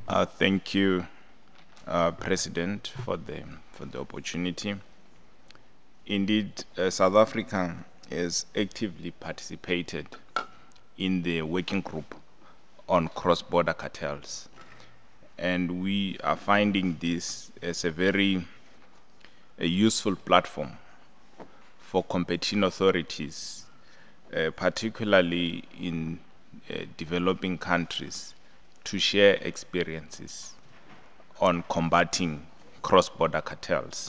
Thank you, President, for the opportunity. Indeed, South Africa has actively participated in the working group on cross-border cartels, and we are finding this as a useful platform for competing authorities, particularly in developing countries, to share experiences on combating cross-border cartels.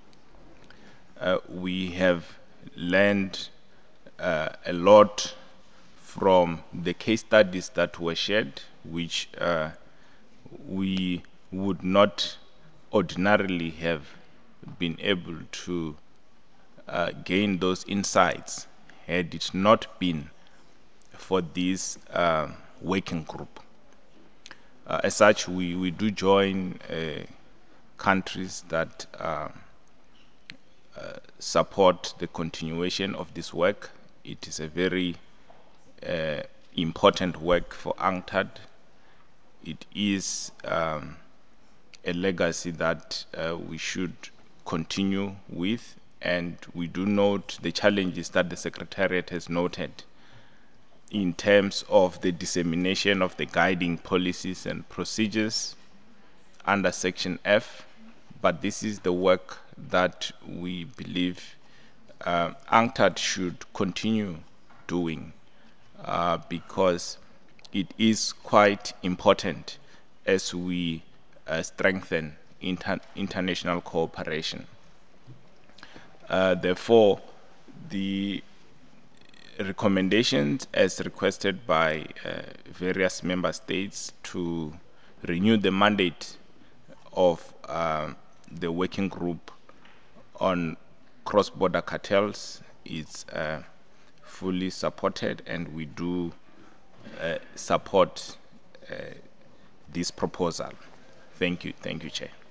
We have learned a lot from the case studies that were shared, which we would not ordinarily have been able to gain those insights had it not been for this working group. As such, we do join countries that support the continuation of this work. It is a very important work for UNCTAD. It is a legacy that we should continue with, and we do note the challenges that the Secretariat has noted in terms of the dissemination of the guiding policies and procedures under Section F, but this is the work that we believe UNCTAD should continue doing because it is quite important as we strengthen international cooperation. Therefore, the recommendations as requested by various member states to renew the mandate of the working group on cross-border cartels is fully supported, and we do support this proposal. Thank you, Chair.